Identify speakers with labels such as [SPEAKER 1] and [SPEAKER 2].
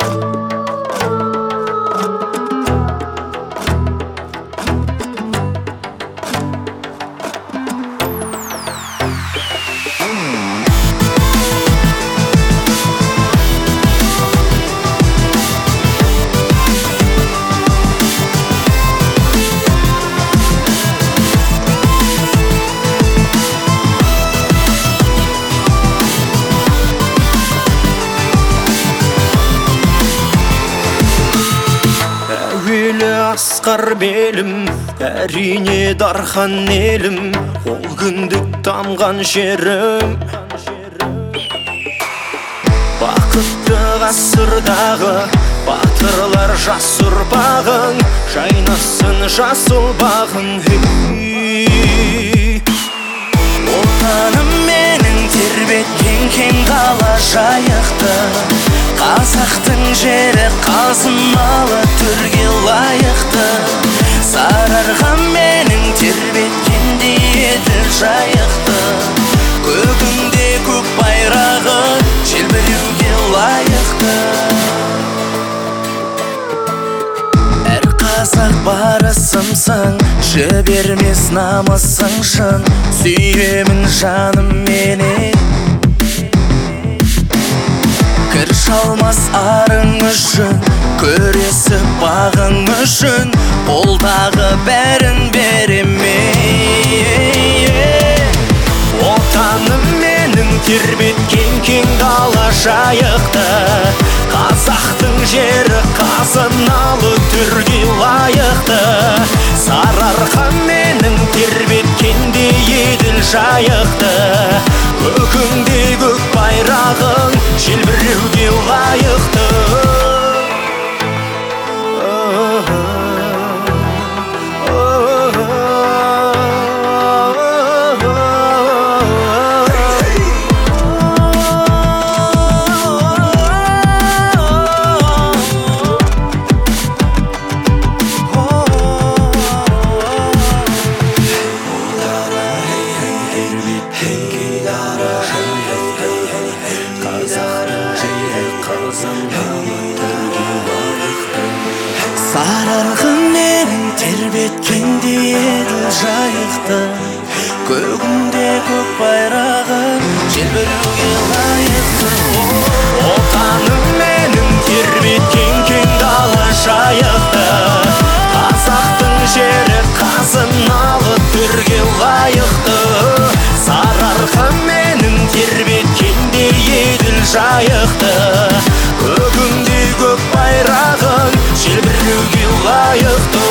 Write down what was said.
[SPEAKER 1] Асқар белім, әрине дархан елім, ол күндік тамған жерім. Бақытты ғасырдағы батырлар жас ұрпағың, жайнасын жасыл бағың. Отаным менің тербеткен кең қала жайықты, қазақтың жері қазыналы төрге лайықты. Сарыарқа менің тербеткенде еділ жайықты, көгінде көк байрағы желбіреуге лайықты. Әр қазақ барысымсың, жібермес намысың шын, сүйемін жаным менен. Кір шалмас арың үшін, көресіп бағың үшін, қолдағы бәрін береме. Отаным менің тербеткен кең дала жайықты, қазақтың жері қазыналы төрге лайықты. Сарыарқа менің тербеткенде еділ жайықты, көгінде көк байрағың желбіреуге лайықты. Сарыарқа менің тербеткенде еділ жайықты, көгінде көк байрағы желбіреуге лайықты. Отаным менің тербеткен кең дала жайықты, қазақтың жері қазыналы төрге лайықты. Сарыарқа менің тербеткенде еділ жайықты, көгінде көк байрағың желбіреуге лайықты.